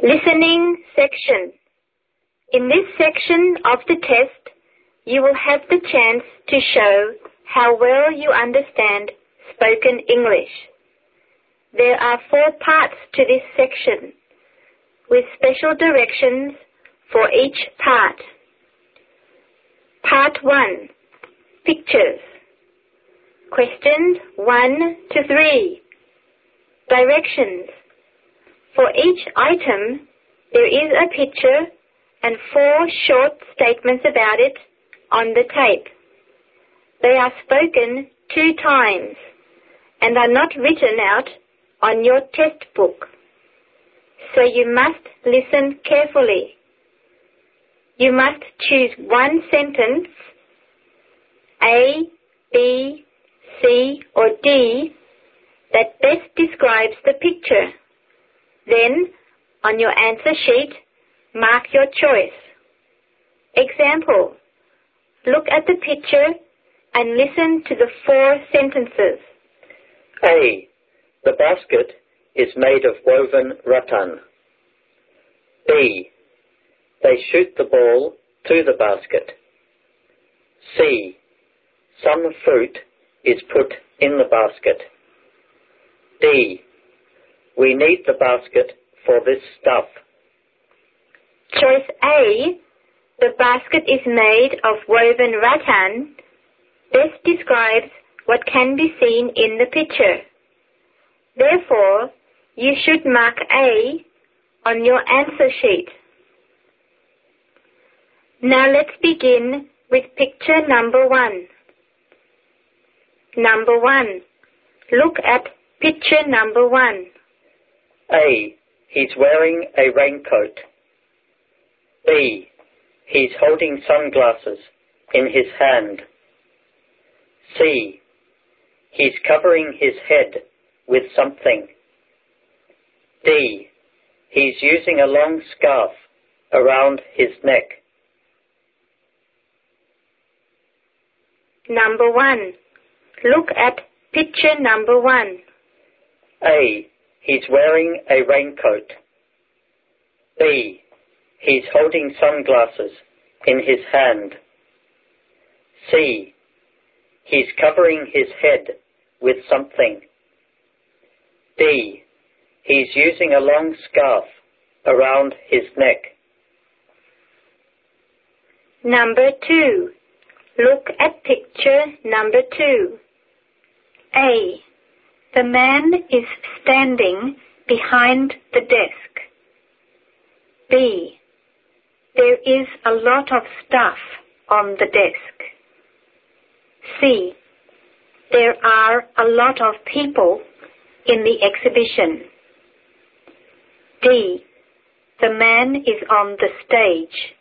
Listening section. In this section of the test, you will have the chance to show how well you understand spoken English. There are 4 parts to this section, with special directions for each part. Part 1. Pictures. Questions 1 to 3. Directions. For each item, there is a picture and 4 short statements about it on the tape. They are spoken 2 times and are not written out on your test book, so you must listen carefully. You must choose one sentence, A, B, C, or D, that best describes the picture. Then, on your answer sheet, mark your choice. Example: look at the picture and listen to the 4 sentences. A. The basket is made of woven rattan. B. They shoot the ball to the basket. C. Some fruit is put in the basket. D. We need the basket for this stuff. Choice A, the basket is made of woven rattan, best describes what can be seen in the picture. Therefore, you should mark A on your answer sheet. Now let's begin with picture number 1. Number 1. Look at picture number 1. A. He's wearing a raincoat. B. He's holding sunglasses in his hand. C. He's covering his head with something. D. He's using a long scarf around his neck. Number 1. Look at picture number 1. A. He's wearing a raincoat. B. He's holding sunglasses in his hand. C. He's covering his head with something. D. He's using a long scarf around his neck. Number 2. Look at picture number 2. A. The man is standing behind the desk. B. There is a lot of stuff on the desk. C. There are a lot of people in the exhibition. D. The man is on the stage.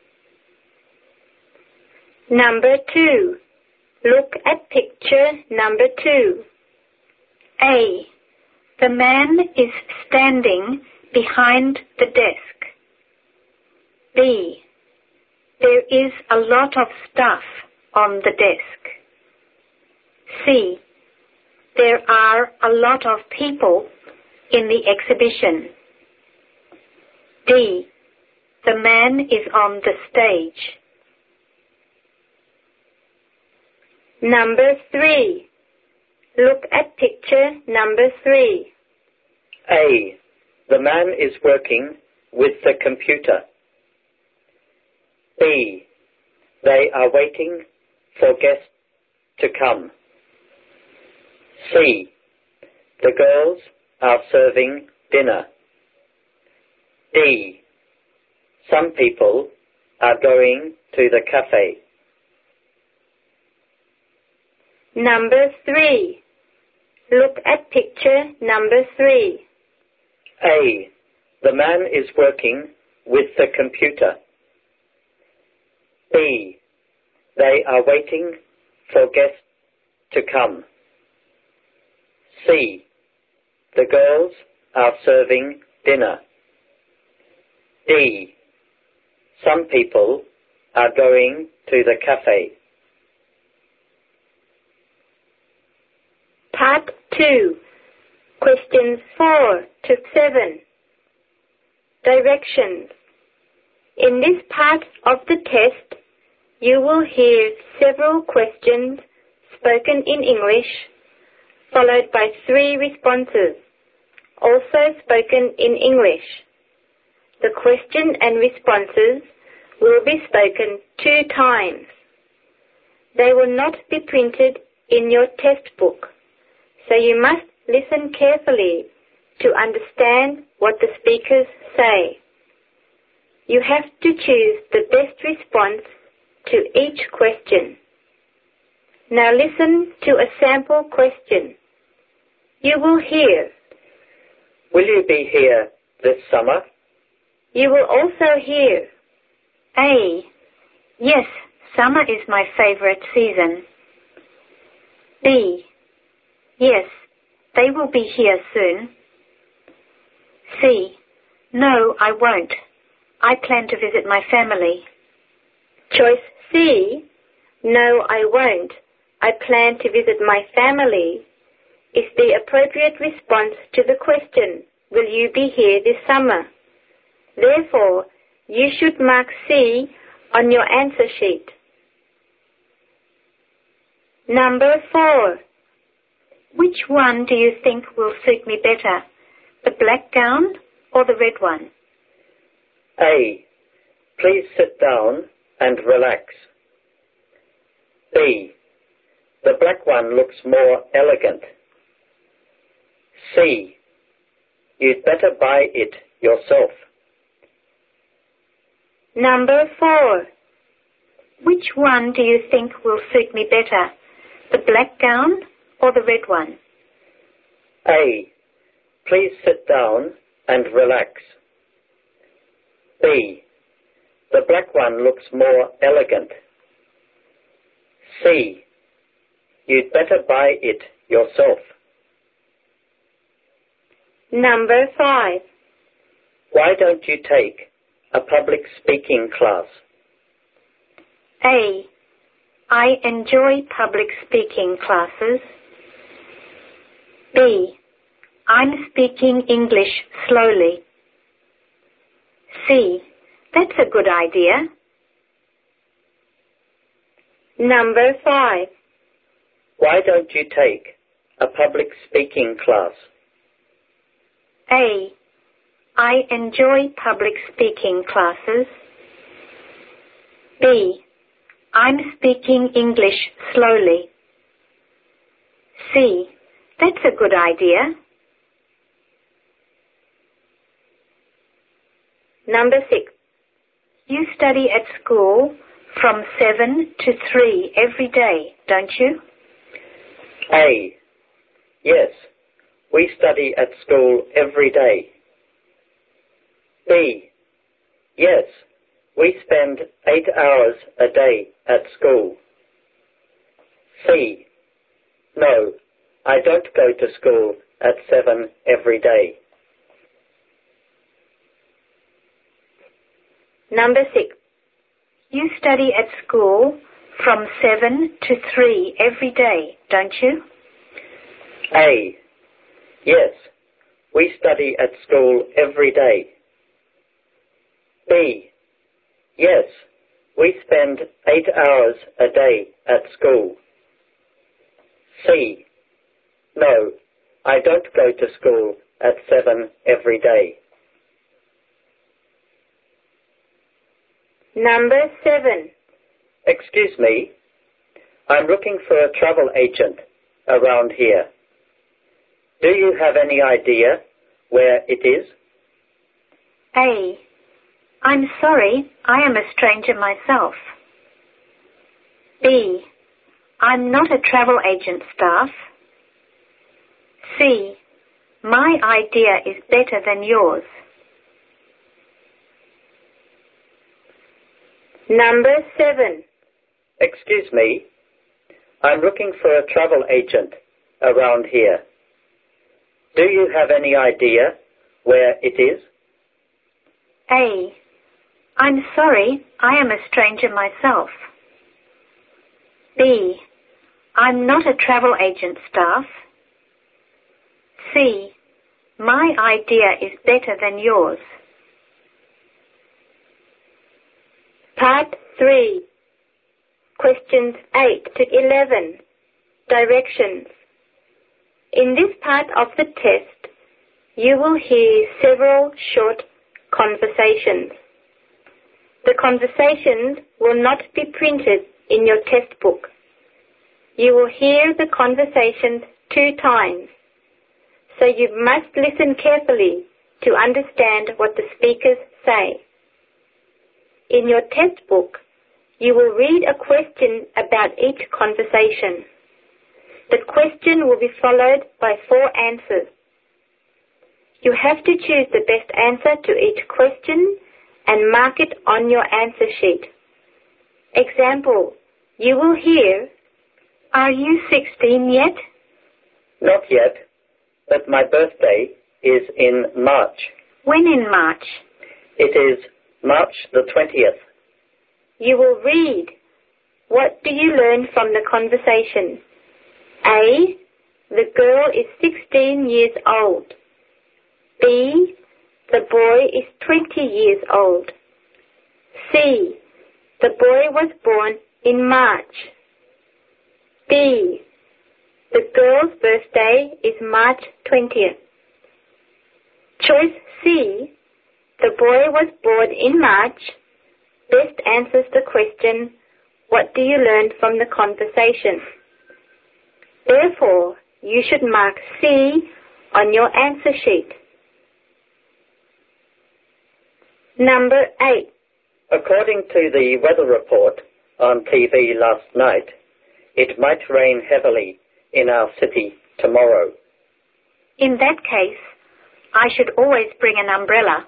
Number 2. Look at picture number 2. A. The man is standing behind the desk. B. There is a lot of stuff on the desk. C. There are a lot of people in the exhibition. D. The man is on the stage. Number 3. Look at picture number 3. A. The man is working with the computer. B. They are waiting for guests to come. C. The girls are serving dinner. D. Some people are going to the cafe. Number 3. Look at picture number 3. A. The man is working with the computer. B. They are waiting for guests to come. C. The girls are serving dinner. D. Some people are going to the cafe. Part 2. Questions 4 to 7. Directions. In this part of the test, you will hear several questions spoken in English, followed by 3 responses, also spoken in English. The question and responses will be spoken 2 times. They will not be printed in your test book, so you must listen carefully to understand what the speakers say. You have to choose the best response to each question. Now listen to a sample question. You will hear, will you be here this summer? You will also hear, A. Yes, summer is my favorite season. B. Yes, they will be here soon. C. No, I won't. I plan to visit my family. Choice C. No, I won't. I plan to visit my family is the appropriate response to the question, will you be here this summer? Therefore, you should mark C on your answer sheet. Number 4. Which one do you think will suit me better, the black gown or the red one? A. Please sit down and relax. B. The black one looks more elegant. C. You'd better buy it yourself. Number 4. Which one do you think will suit me better, the black gown or the red one? A. Please sit down and relax. B. The black one looks more elegant. C. You'd better buy it yourself. Number 5. Why don't you take a public speaking class? A. I enjoy public speaking classes. B. I'm speaking English slowly. C. That's a good idea. Number 5. Why don't you take a public speaking class? A. I enjoy public speaking classes. B. I'm speaking English slowly. C. That's a good idea. Number 6. You study at school from 7 to 3 every day, don't you? A. Yes, we study at school every day. B. Yes, we spend 8 hours a day at school. C. No, I don't go to school at 7 every day. Number 6. You study at school from 7 to 3 every day, don't you? A. Yes, we study at school every day. B. Yes, we spend 8 hours a day at school. C. No, I don't go to school at 7 every day. Number 7. Excuse me, I'm looking for a travel agent around here. Do you have any idea where it is? A. I'm sorry, I am a stranger myself. B. I'm not a travel agent staff. C. My idea is better than yours. Number 7. Excuse me, I'm looking for a travel agent around here. Do you have any idea where it is? A. I'm sorry, I am a stranger myself. B. I'm not a travel agent staff. C. My idea is better than yours. Part 3. Questions 8 to 11. Directions. In this part of the test, you will hear several short conversations. The conversations will not be printed in your test book. You will hear the conversations 2 times, so you must listen carefully to understand what the speakers say. In your test book, you will read a question about each conversation. The question will be followed by 4 answers. You have to choose the best answer to each question and mark it on your answer sheet. Example, you will hear, "Are you 16 yet?" Not yet, but my birthday is in March. When in March? It is March the 20th. You will read, what do you learn from the conversation? A, the girl is 16 years old. B, the boy is 20 years old. C, the boy was born in March. D, the girl's birthday is March 20th. Choice C, the boy was born in March, best answers the question, what do you learn from the conversation? Therefore, you should mark C on your answer sheet. Number 8. According to the weather report on TV last night, it might rain heavily in our city tomorrow. In that case, I should always bring an umbrella.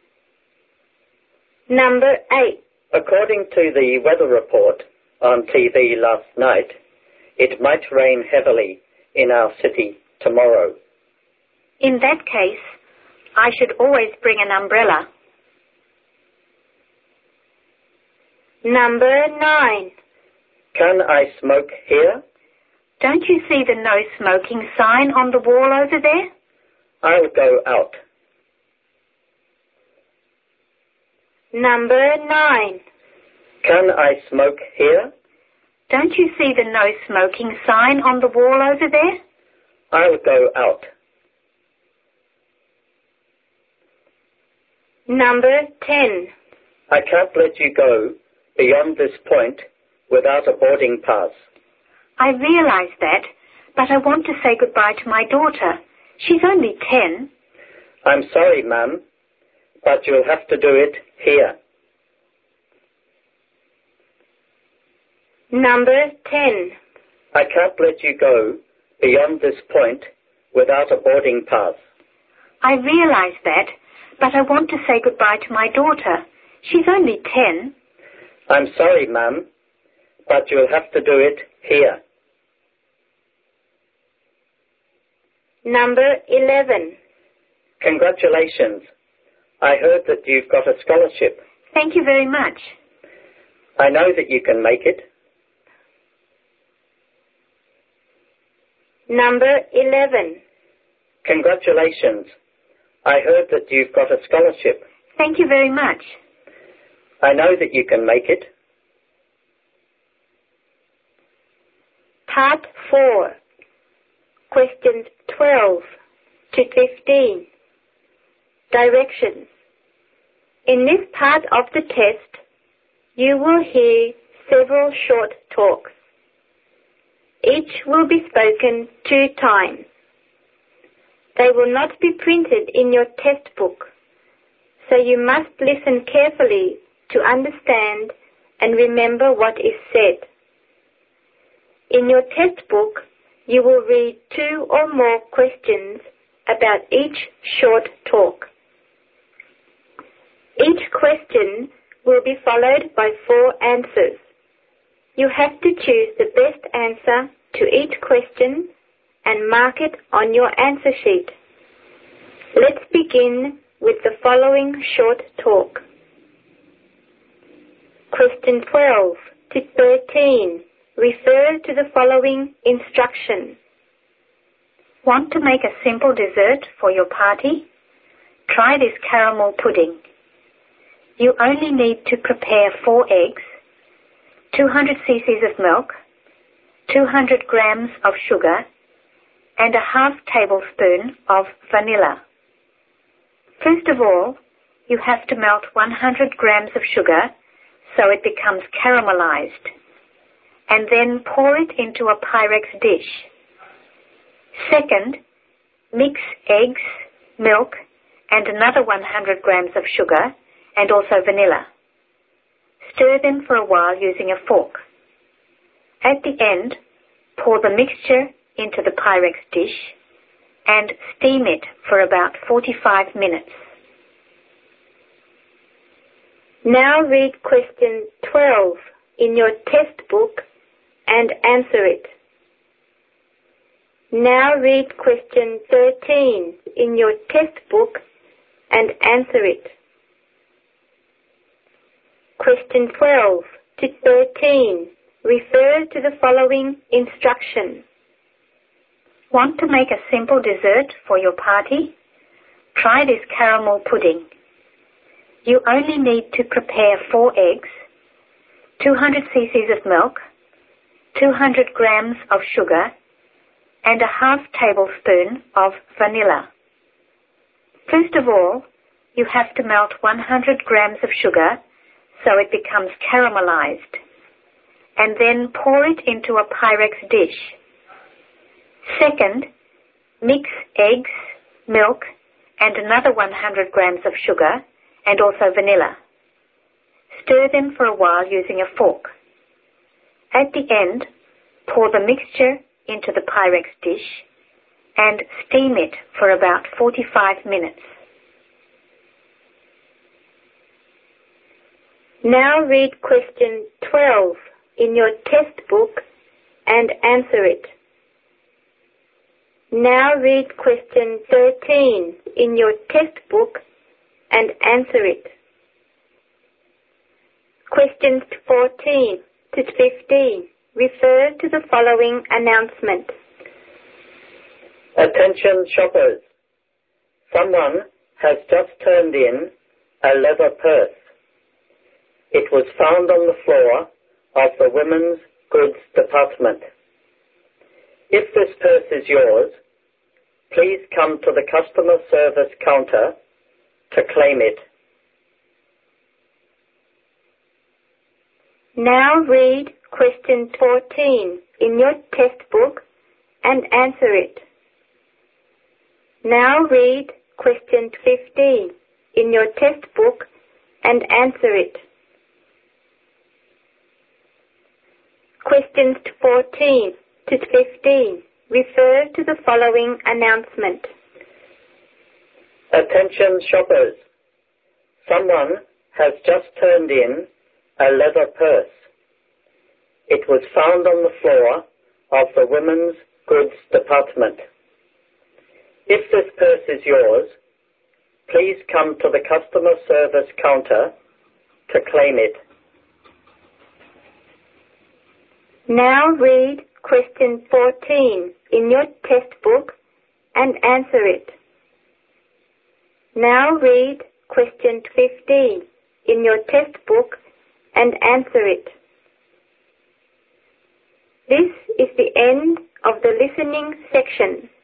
Number 8. According to the weather report on TV last night, it might rain heavily in our city tomorrow. In that case, I should always bring an umbrella. Number 9. Can I smoke here? Don't you see the no smoking sign on the wall over there? I'll go out. Number 9. Can I smoke here? Don't you see the no smoking sign on the wall over there? I'll go out. Number 10. I can't let you go beyond this point without a boarding pass. I realize that, but I want to say goodbye to my daughter. She's only 10. I'm sorry, ma'am, but you'll have to do it here. Number 10. I can't let you go beyond this point without a boarding pass. I realize that, but I want to say goodbye to my daughter. She's only 10. I'm sorry, ma'am, but you'll have to do it here. Number 11. Congratulations. I heard that you've got a scholarship. Thank you very much. I know that you can make it. Number 11. Congratulations. I heard that you've got a scholarship. Thank you very much. I know that you can make it. Part 4. Questions 12 to 15. Directions. In this part of the test, you will hear several short talks. Each will be spoken 2 times. They will not be printed in your test book, so you must listen carefully to understand and remember what is said. In your test book, you will read 2 or more questions about each short talk. Each question will be followed by 4 answers. You have to choose the best answer to each question and mark it on your answer sheet. Let's begin with the following short talk. Question 12 to 13. Refer to the following instruction. Want to make a simple dessert for your party? Try this caramel pudding. You only need to prepare 4 eggs, 200 cc's of milk, 200 grams of sugar, and a half tablespoon of vanilla. First of all, you have to melt 100 grams of sugar so it becomes caramelized, and then pour it into a Pyrex dish. Second, mix eggs, milk, and another 100 grams of sugar, and also vanilla. Stir them for a while using a fork. At the end, pour the mixture into the Pyrex dish and steam it for about 45 minutes. Now read question 12 in your test book and answer it. Now read question 13 in your test book and answer it. Question 12 to 13. Refer to the following instruction. Want to make a simple dessert for your party? Try this caramel pudding. You only need to prepare 4 eggs, 200 cc's of milk, 200 grams of sugar, and a half tablespoon of vanilla. First of all, you have to melt 100 grams of sugar so it becomes caramelized, and then pour it into a Pyrex dish. Second, mix eggs, milk, and another 100 grams of sugar, and also vanilla. Stir them for a while using a fork. At the end, pour the mixture into the Pyrex dish and steam it for about 45 minutes. Now read question 12 in your test book and answer it. Now read question 13 in your test book and answer it. Questions 14 to 15. Refer to the following announcement. Attention shoppers. Someone has just turned in a leather purse. It was found on the floor of the women's goods department. If this purse is yours, please come to the customer service counter to claim it. Now read question 14 in your test book and answer it. Now read question 15 in your test book and answer it. Questions 14 to 15. Refer to the following announcement. Attention shoppers. Someone has just turned in a leather purse. It was found on the floor of the women's goods department. If this purse is yours, please come to the customer service counter to claim it. Now read question 14 in your test book and answer it. Now read question 15 in your test book and answer it. This is the end of the listening section.